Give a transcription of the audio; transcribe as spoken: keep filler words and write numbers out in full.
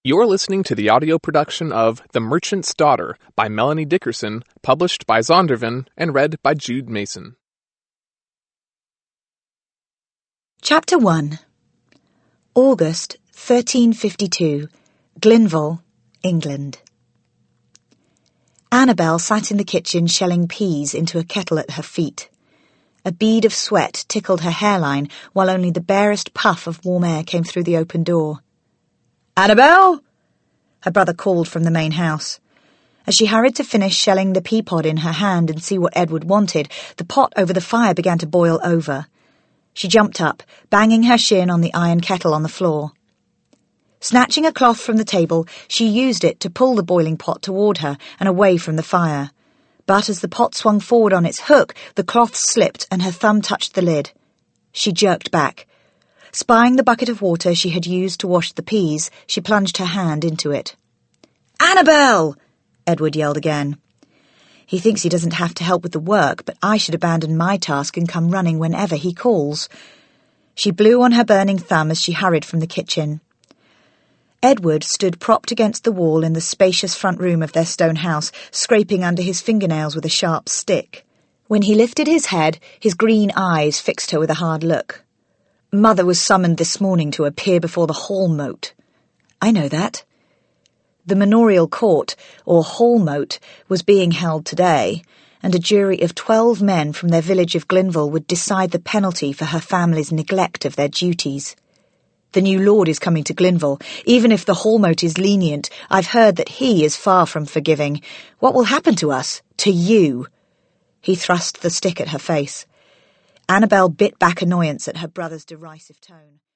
You're listening to the audio production of The Merchant's Daughter by Melanie Dickerson, published by Zondervan and read by Jude Mason. Chapter one. August thirteen fifty-two, Glynnville, England. Annabel sat in the kitchen shelling peas into a kettle at her feet. A bead of sweat tickled her hairline while only the barest puff of warm air came through the open door. "Annabel!" her brother called from the main house. As she hurried to finish shelling the pea pod in her hand and see what Edward wanted, the pot over the fire began to boil over. She jumped up, banging her shin on the iron kettle on the floor. Snatching a cloth from the table, she used it to pull the boiling pot toward her and away from the fire. But as the pot swung forward on its hook, the cloth slipped and her thumb touched the lid. She jerked back. Spying the bucket of water she had used to wash the peas, she plunged her hand into it. "Annabel!" Edward yelled again. He thinks he doesn't have to help with the work, but I should abandon my task and come running whenever he calls. She blew on her burning thumb as she hurried from the kitchen. Edward stood propped against the wall in the spacious front room of their stone house, scraping under his fingernails with a sharp stick. When he lifted his head, his green eyes fixed her with a hard look. "Mother was summoned this morning to appear before the hall mote." "I know that." The manorial court, or hall mote, was being held today, and a jury of twelve men from their village of Glynnville would decide the penalty for her family's neglect of their duties. "The new lord is coming to Glynnville. Even if the hall mote is lenient, I've heard that he is far from forgiving. What will happen to us? To you?" He thrust the stick at her face. Annabel bit back annoyance at her brother's derisive tone.